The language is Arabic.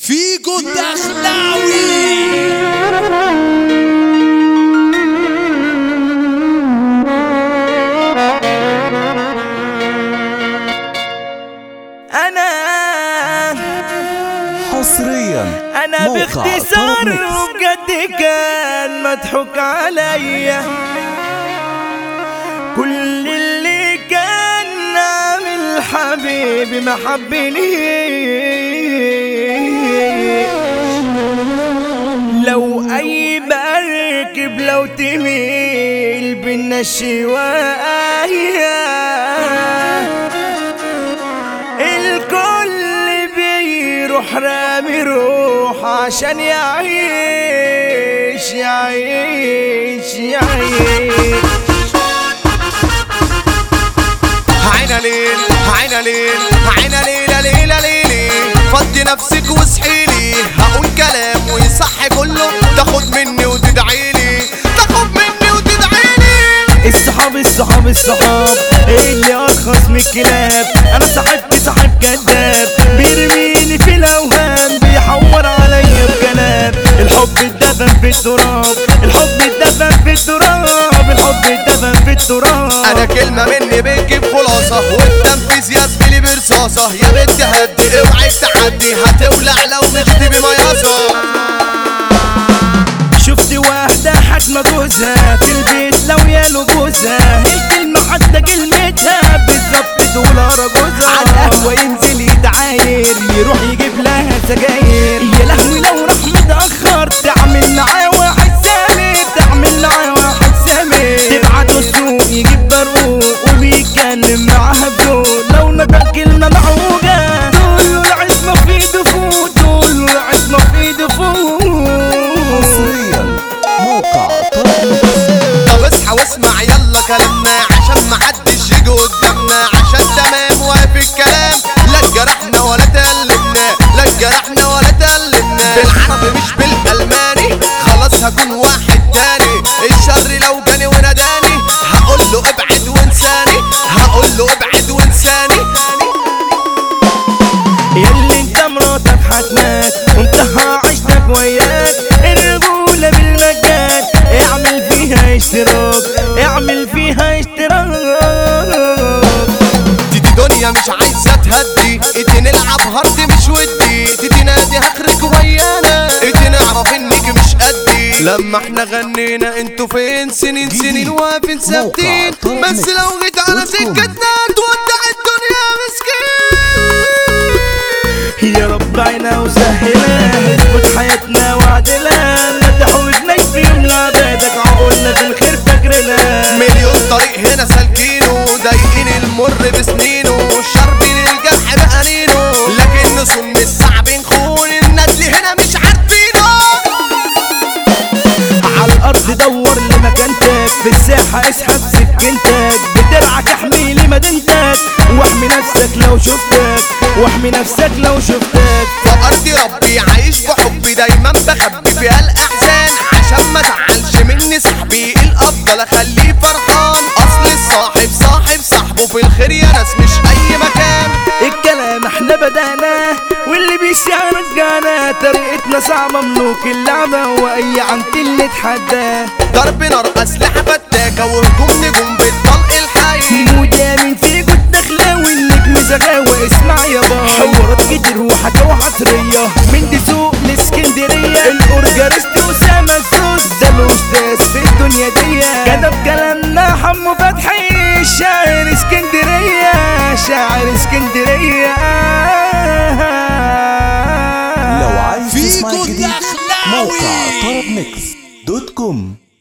فيجو الدخلاوي. حصريا انا باختصار وبجد كان مضحوك عليا. كل اللي كان عامل حبيبي ما حبني. لو اي مركب لو تميل بينا الشوايه الكل بيروح رامي روح عشان يعيش يعيش يعيش. عينا ليل عينا ليل عينا ليلة ليلة ليلي، فضي نفسك واصحيلي، هقول كلام ويصح كله، تاخد مني وتدعيلي، تاخد مني وتدعيلي. الصحاب اللي ارخص من الكلاب. انا صاحب كذاب بيرميني في الاوهام، بيحور عليا بكلام. الحب اتدفن في التراب، الحب اتدفن في التراب، الحب اتدفن في التراب. انا كلمة مني بتجيب خلاصة، والتنفيذ يا زميلي برصاصة. يا بنت هدي اوعي تحدي، هتولع لو مشتي بمياصة. شفت واحدة حاكمة جوزها في البيت لو يالو جوزها، الكلمة حتى كلمتها بالظبط تقول ورا جوزها. على القهوة ينزل يتعاير، يروح يجيب لها سجاير. يا لهوي لو راح متأخر تعمل معاه واحد سامي، تعمل معاه واحد سامي. تبعته السوق يجيب باروق وبيتكلم معاها بذوق. لو نطق كلمة معوجة تقول له العصمة في ايده فوق، تقول له العصمة في ايده فوق. موقع طب اصحى واسمع يلا كلامنا، عشان محدش يجي قدامنا، عشان تمام واقف الكلام. لا اتجرحنا ولا تألمنا، لا اتجرحنا ولا تألمنا. بالعربي مش بالألماني، خلاص هكون واحد تاني. الشر لو جاني وناداني هقول له ابعد وانساني، هقول له ابعد وانساني. ياللي انت مراتك حتماك وانتهى عشتك وياك. الرجولة بالمجان اعمل فيها اشتراك، اعمل فيها اشتراك. دي دنيا مش عايزة تهدي، ادي نلعب هارد مش ودي. تدي نادي هخرج ويانا، ادي نعرف انك مش قدي. لما احنا غنينا انتوا فين؟ سنين واقفين ثابتين. بس لو جيت على سكتنا تودع الدنيا مسكين. يا رب عينا وسهلها، اثبت حياتنا وعدلها. لا تحوجناش في يوم لعبادك، عقولنا في الخير فاكرنا. مليون طريق هنا سالكينه، ضايقين المر بسنينه، شاربين الجرح بقنينه. لكن سن الصعب نخون الندل هنا مش عارفينه. على الارض دور لمكانتك، في الساحة اسحب سكنتك. بدرعك احمي لمدينتك، واحمي نفسك لو شفتك، واحمي نفسك لو شفتك. فأرضي ربي عايش بحبي، دايما بخبي فيها الأحزان، عشان ما زعلش مني صاحبي. الأفضل أخليه فرحان، أصل الصاحب صاحب صاحبه في الخير يا ناس مش أي مكان. الكلام احنا بدأناه واللي بيشتغل رجعنا. طريقتنا صعبة ملوك اللعبة، وأي عنت اللي اتحداه. ضرب نار أسلحة فتاكة وهجوم نجوم بالطلق الحي. مود يامن فيكو الدخلاوي النجم زغاوة. اسمع يا بابا حوارات كتير وحاجة وحصرية، من دسوق لاسكندرية. الأورجارست أسامة الزوز ده الأستاذ في الدنيا دي. كتب كلامنا حمو فتحي، شاعر اسكندرية، شاعر اسكندرية. لو عايز تسمع فيجو جديد الدخلاوي. موقع طرب ميكس دوت كوم.